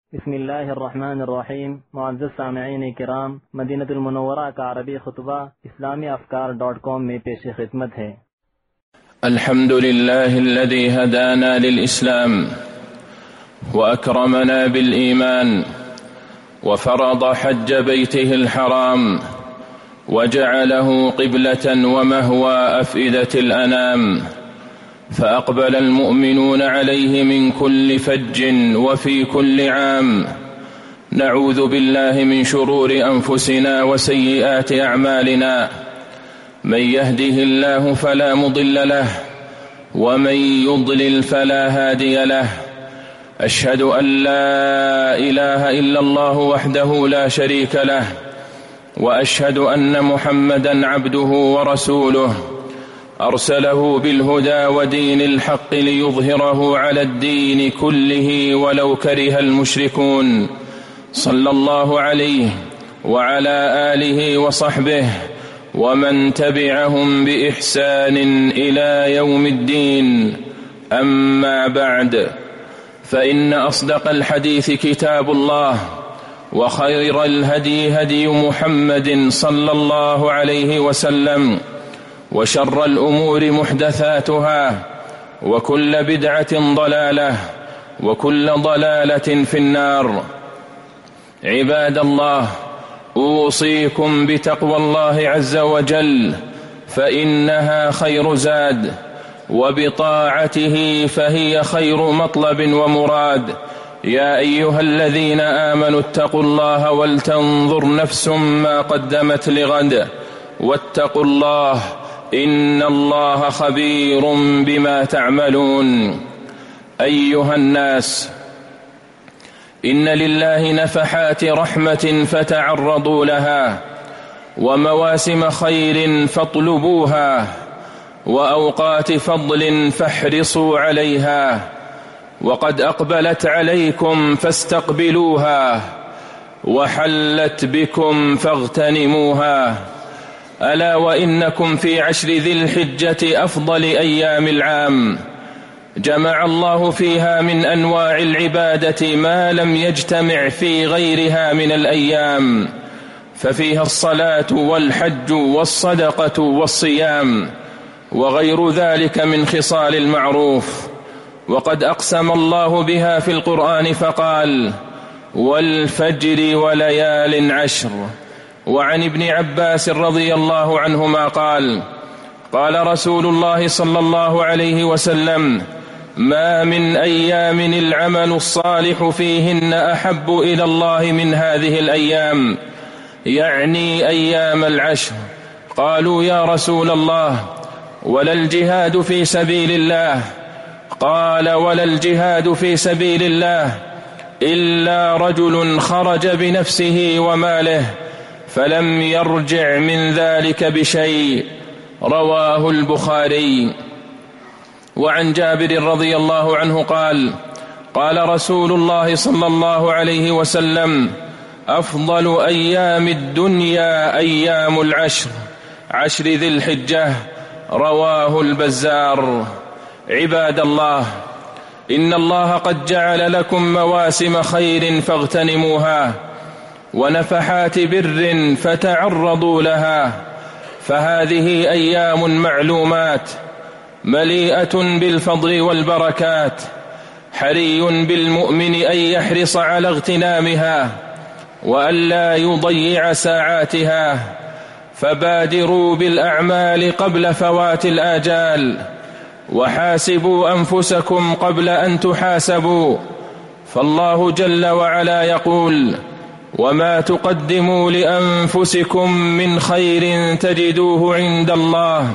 بسم الله الرحمن الرحیم. معزز سامعین کرام، مدینہ المنورہ کا عربی خطبہ اسلامی افکار.com میں پیش خدمت ہے. الحمد لله الذي هدانا للإسلام وأكرمنا بالإيمان وفرض حج بيته الحرام وجعله قبلة ومهوى أفئدة الأنام، فأقبل المؤمنون عليه من كل فج وفي كل عام. نعوذ بالله من شرور أنفسنا وسيئات أعمالنا، من يهده الله فلا مضل له ومن يضلل فلا هادي له. أشهد أن لا إله إلا الله وحده لا شريك له، وأشهد أن محمدا عبده ورسوله أرسله بالهدى ودين الحق ليظهره على الدين كله ولو كره المشركون، صلى الله عليه وعلى آله وصحبه ومن تبعهم بإحسان إلى يوم الدين. أما بعد، فإن أصدق الحديث كتاب الله، وخير الهدي هدي محمد صلى الله عليه وسلم، وشر الأمور محدثاتها، وكل بدعة ضلالة، وكل ضلالة في النار. عباد الله، أوصيكم بتقوى الله عز وجل، فإنها خير زاد، وبطاعته فهي خير مطلب ومراد. يا أيها الذين آمنوا اتقوا الله ولتنظر نفس ما قدمت لغد، واتقوا الله إن الله خبير بما تعملون. أيها الناس، إن لله نفحات رحمة فتعرضوا لها، ومواسم خير فاطلبوها، وأوقات فضل فاحرصوا عليها، وقد أقبلت عليكم فاستقبلوها، وحلت بكم فاغتنموها. ألا وإنكم في عشر ذي الحجة أفضل أيام العام، جمع الله فيها من أنواع العبادة ما لم يجتمع في غيرها من الأيام، ففيها الصلاة والحج والصدقة والصيام وغير ذلك من خصال المعروف. وقد أقسم الله بها في القرآن فقال: والفجر وليال عشر. وعن ابن عباس رضي الله عنهما قال: قال رسول الله صلى الله عليه وسلم: ما من أيام العمل الصالح فيهن أحب إلى الله من هذه الأيام، يعني أيام العشر. قالوا: يا رسول الله، ولا الجهاد في سبيل الله؟ قال: ولا الجهاد في سبيل الله إلا رجل خرج بنفسه وماله فلم يرجع من ذلك بشيء. رواه البخاري. وعن جابر رضي الله عنه قال: قال رسول الله صلى الله عليه وسلم: أفضل أيام الدنيا أيام العشر، عشر ذي الحجة. رواه البزار. عباد الله، إن الله قد جعل لكم مواسم خير فاغتنموها، ونفحات بر فتعرضوا لها، فهذه أيام معلومات مليئة بالفضل والبركات، حري بالمؤمن أن يحرص على اغتنامها وألا يضيع ساعاتها، فبادروا بالأعمال قبل فوات الآجال، وحاسبوا أنفسكم قبل أن تحاسبوا، فالله جل وعلا يقول: وما تقدموا لأنفسكم من خير تجدوه عند الله،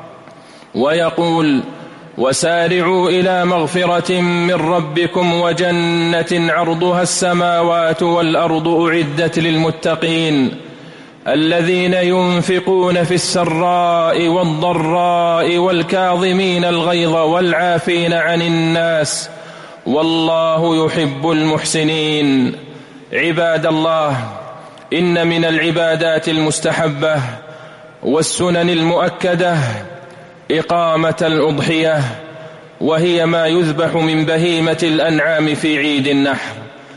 ويقول: وسارعوا إلى مغفرة من ربكم وجنة عرضها السماوات والأرض أعدت للمتقين، الذين ينفقون في السراء والضراء والكاظمين الغيظ والعافين عن الناس، والله يحب المحسنين. عباد الله، إن من العبادات المستحبة والسنن المؤكدة إقامة الأضحية، وهي ما يذبح من بهيمة الأنعام في عيد النحر،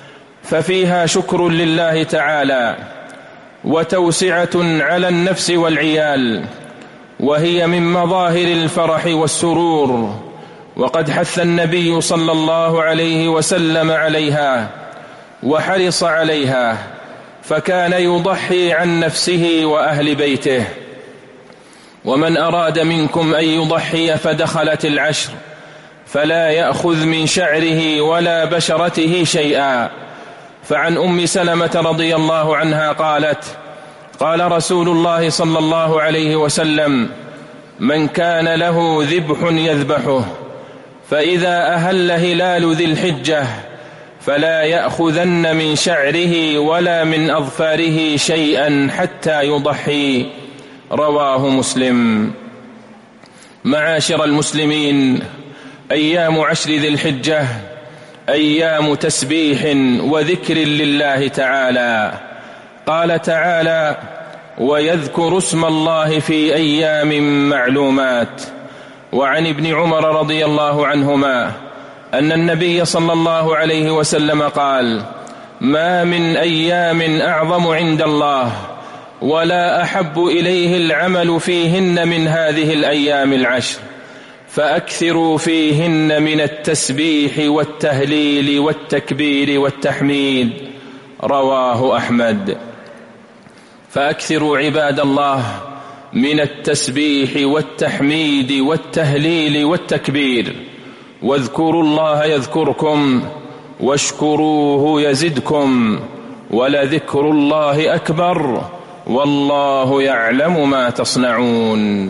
ففيها شكر لله تعالى وتوسعة على النفس والعيال، وهي من مظاهر الفرح والسرور، وقد حث النبي صلى الله عليه وسلم عليها وحرص عليها، فكان يضحي عن نفسه وأهل بيته. ومن أراد منكم أن يضحي فدخلت العشر فلا يأخذ من شعره ولا بشرته شيئا. فعن أم سلمة رضي الله عنها قالت: قال رسول الله صلى الله عليه وسلم: من كان له ذبح يذبحه، فإذا أهل هلال ذي الحجة فلا يأخذن من شعره ولا من أظفاره شيئا حتى يضحي. رواه مسلم. معاشر المسلمين، أيام عشر ذي الحجة أيام تسبيح وذكر لله تعالى. قال تعالى: ويذكر اسم الله في أيام معلومات. وعن ابن عمر رضي الله عنهما أن النبي صلى الله عليه وسلم قال: ما من أيام أعظم عند الله ولا أحب إليه العمل فيهن من هذه الأيام العشر، فأكثروا فيهن من التسبيح والتهليل والتكبير والتحميد. رواه أحمد. فأكثروا عباد الله من التسبيح والتحميد والتهليل والتكبير، واذكروا الله يذكركم واشكروه يزدكم، ولذكر الله أكبر والله يعلم ما تصنعون.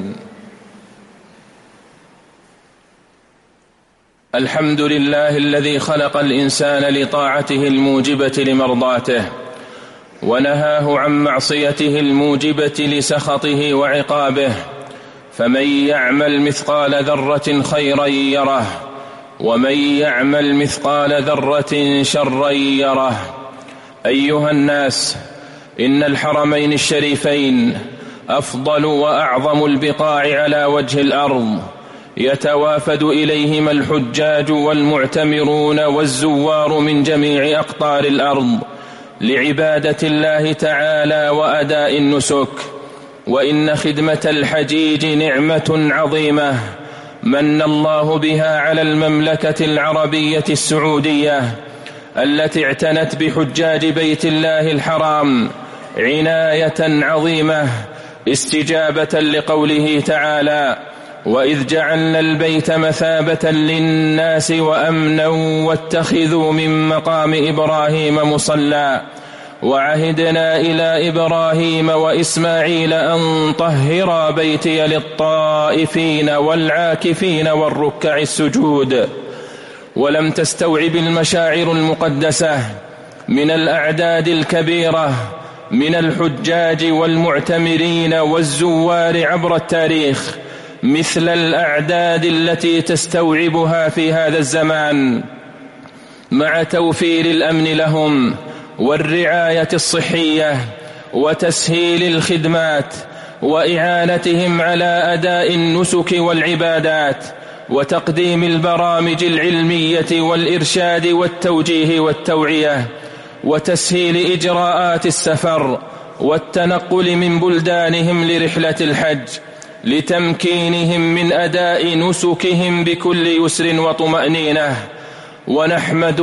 الحمد لله الذي خلق الإنسان لطاعته الموجبة لمرضاته، ونهاه عن معصيته الموجبة لسخطه وعقابه. فمن يعمل مثقال ذرة خيرا يره، ومن يعمل مثقال ذرة شرا يره. أيها الناس، إن الحرمين الشريفين أفضل وأعظم البقاع على وجه الأرض، يتوافد إليهما الحجاج والمعتمرون والزوار من جميع أقطار الأرض لعبادة الله تعالى وأداء النسك. وإن خدمة الحجيج نعمة عظيمة من الله بها على المملكة العربية السعودية، التي اعتنت بحجاج بيت الله الحرام عناية عظيمة، استجابة لقوله تعالى: وإذ جعلنا البيت مثابة للناس وأمنا واتخذوا من مقام إبراهيم مصلى، وعهدنا إلى إبراهيم وإسماعيل أن طهرا بيتي للطائفين والعاكفين والركع السجود. ولم تستوعب المشاعر المقدسة من الأعداد الكبيرة من الحجاج والمعتمرين والزوار عبر التاريخ مثل الأعداد التي تستوعبها في هذا الزمان، مع توفير الأمن لهم والرعاية الصحية وتسهيل الخدمات وإعانتهم على أداء النسك والعبادات وتقديم البرامج العلمية والإرشاد والتوجيه والتوعية وتسهيل إجراءات السفر والتنقل من بلدانهم لرحلة الحج، لتمكينهم من أداء نسكهم بكل يسر وطمأنينة. ونحمد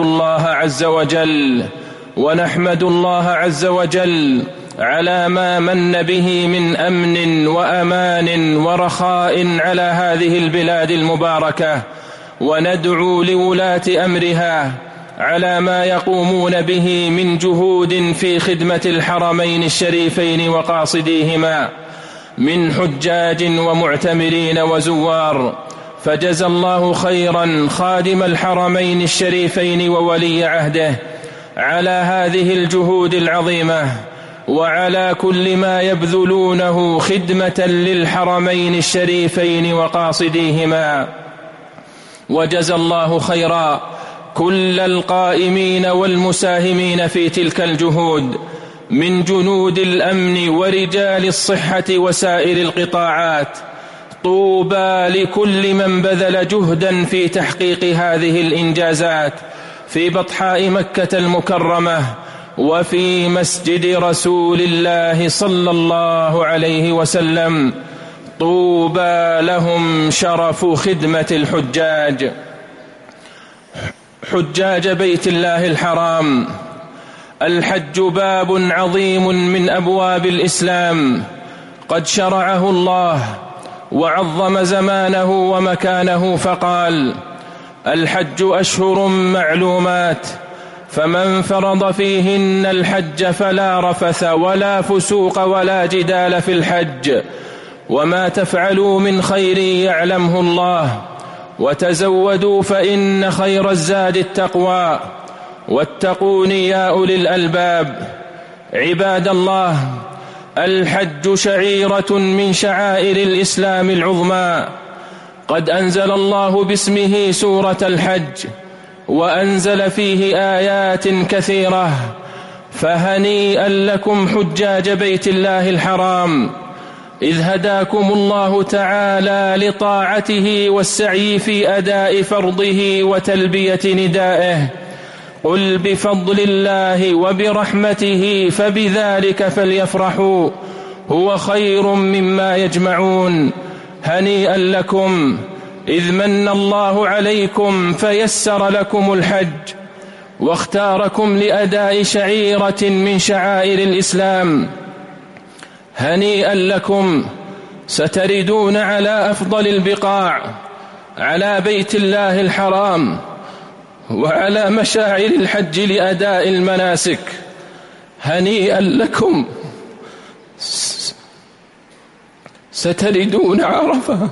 الله عز وجل على ما من به من أمن وأمان ورخاء على هذه البلاد المباركة، وندعو لولاة أمرها على ما يقومون به من جهود في خدمة الحرمين الشريفين وقاصديهما من حجاج ومعتمرين وزوار. فجزى الله خيرا خادم الحرمين الشريفين وولي عهده على هذه الجهود العظيمة، وعلى كل ما يبذلونه خدمة للحرمين الشريفين وقاصديهما. وجزى الله خيرا كل القائمين والمساهمين في تلك الجهود من جنود الأمن ورجال الصحة وسائر القطاعات. طوبى لكل من بذل جهدا في تحقيق هذه الإنجازات، في بطحاء مكة المكرمة وفي مسجد رسول الله صلى الله عليه وسلم. طوبى لهم شرف خدمة الحجاج. حجاج بيت الله الحرام، الحج باب عظيم من أبواب الإسلام قد شرعه الله وعظم زمانه ومكانه، فقال: الحج أشهر معلومات، فمن فرض فيهن الحج فلا رفث ولا فسوق ولا جدال في الحج، وما تفعلوا من خير يعلمه الله، وتزودوا فإن خير الزاد التقوى، واتقون يا أولي الألباب. عباد الله، الحج شعيرة من شعائر الإسلام العظمى، قد أنزل الله باسمه سورة الحج، وأنزل فيه آيات كثيرة، فهنيئا لكم حجاج بيت الله الحرام، إذ هداكم الله تعالى لطاعته والسعي في أداء فرضه وتلبية ندائه. قل بفضل الله وبرحمته فبذلك فليفرحوا هو خير مما يجمعون. هنيئا لكم إذ من الله عليكم فيسر لكم الحج، واختاركم لأداء شعيرة من شعائر الإسلام. هنيئا لكم، ستردون على أفضل البقاع، على بيت الله الحرام وعلى مشاعر الحج لأداء المناسك. هنيئا لكم، ستردون عرفة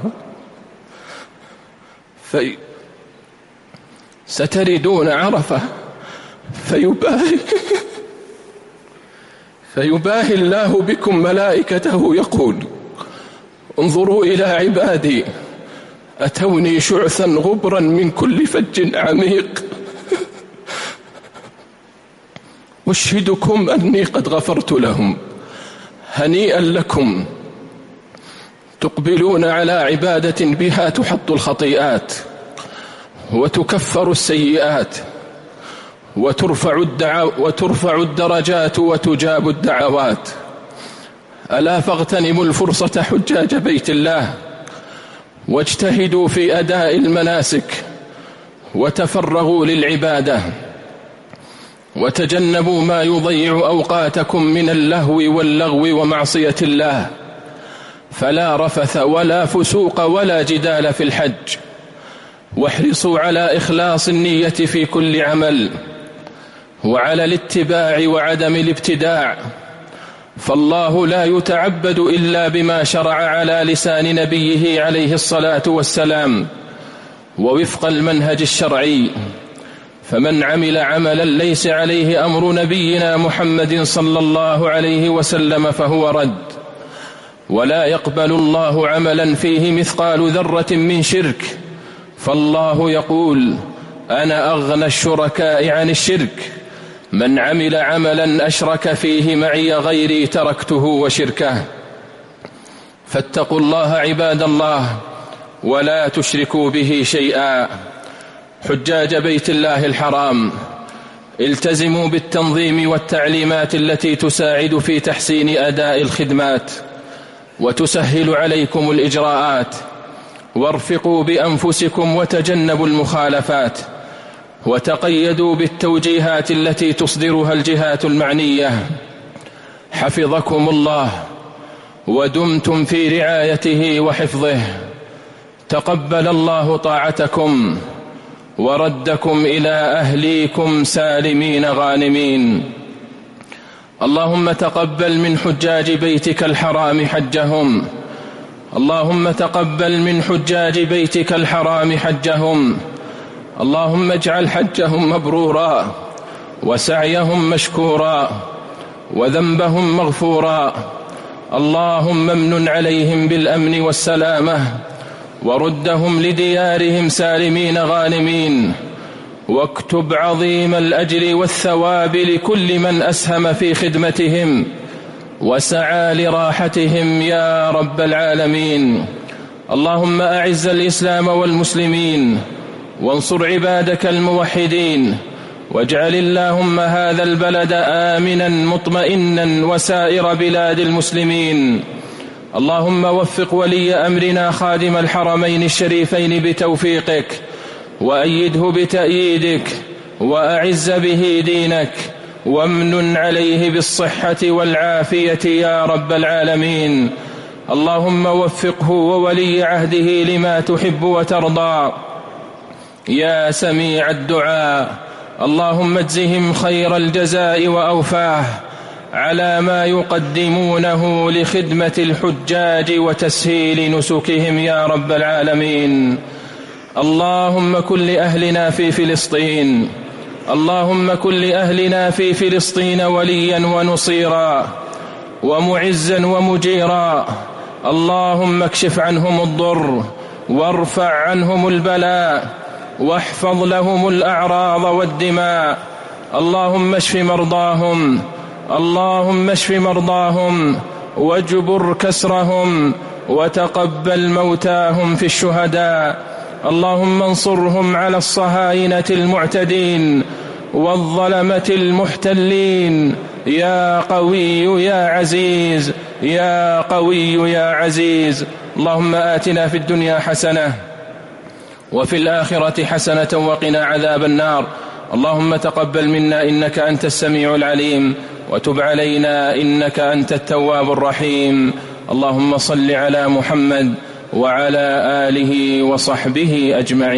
فيباهي الله بكم ملائكته يقول: انظروا إلى عبادي أتوني شعثا غبرا من كل فج عميق، أشهدكم أني قد غفرت لهم. هنيئا لكم، تقبلون على عبادة بها تحط الخطيئات وتكفر السيئات وترفع الدرجات وتجاب الدعوات. ألا فاغتنموا الفرصة حجاج بيت الله، واجتهدوا في أداء المناسك، وتفرغوا للعبادة، وتجنبوا ما يضيع أوقاتكم من اللهو واللغو ومعصية الله، فلا رفث ولا فسوق ولا جدال في الحج. واحرصوا على إخلاص النية في كل عمل، وعلى الاتباع وعدم الابتداع، فالله لا يتعبد إلا بما شرع على لسان نبيه عليه الصلاة والسلام ووفق المنهج الشرعي. فمن عمل عملا ليس عليه أمر نبينا محمد صلى الله عليه وسلم فهو رد، ولا يقبل الله عملا فيه مثقال ذرة من شرك، فالله يقول: أنا أغنى الشركاء عن الشرك، من عمل عملا أشرك فيه معي غيري تركته وشركه. فاتقوا الله عباد الله، ولا تشركوا به شيئا. حجاج بيت الله الحرام، التزموا بالتنظيم والتعليمات التي تساعد في تحسين أداء الخدمات وتسهل عليكم الإجراءات، وارفقوا بأنفسكم وتجنبوا المخالفات، وتقيدوا بالتوجيهات التي تصدرها الجهات المعنية. حفظكم الله ودمتم في رعايته وحفظه. تقبل الله طاعتكم وردكم إلى أهليكم سالمين غانمين. اللهم تقبل من حجاج بيتك الحرام حجهم، اللهم تقبل من حجاج بيتك الحرام حجهم، اللهم اجعل حجهم مبرورا وسعيهم مشكورا وذنبهم مغفورا. اللهم امن عليهم بالأمن والسلامة، وردهم لديارهم سالمين غانمين، واكتب عظيم الأجر والثواب لكل من أسهم في خدمتهم وسعى لراحتهم يا رب العالمين. اللهم أعز الإسلام والمسلمين، وانصر عبادك الموحدين، واجعل اللهم هذا البلد آمنا مطمئنا وسائر بلاد المسلمين. اللهم وفق ولي أمرنا خادم الحرمين الشريفين بتوفيقك، وأيده بتأييدك، وأعز به دينك، وامنن عليه بالصحة والعافية يا رب العالمين. اللهم وفقه وولي عهده لما تحب وترضى يا سميع الدعاء. اللهم اجزهم خير الجزاء وأوفاه على ما يقدمونه لخدمة الحجاج وتسهيل نسكهم يا رب العالمين. اللهم كن لأهلنا في فلسطين، اللهم كن لأهلنا في فلسطين وليا ونصيرا ومعزا ومجيرا. اللهم اكشف عنهم الضر وارفع عنهم البلاء واحفظ لهم الأعراض والدماء. اللهم اشف مرضاهم، اللهم اشف مرضاهم واجبر كسرهم وتقبل موتاهم في الشهداء. اللهم انصرهم على الصهاينة المعتدين والظلمة المحتلين يا قوي يا عزيز، يا قوي يا عزيز. اللهم آتنا في الدنيا حسنة وفي الآخرة حسنة وقنا عذاب النار. اللهم تقبل منا إنك أنت السميع العليم، وتب علينا إنك أنت التواب الرحيم. اللهم صل على محمد وعلى آله وصحبه أجمعين.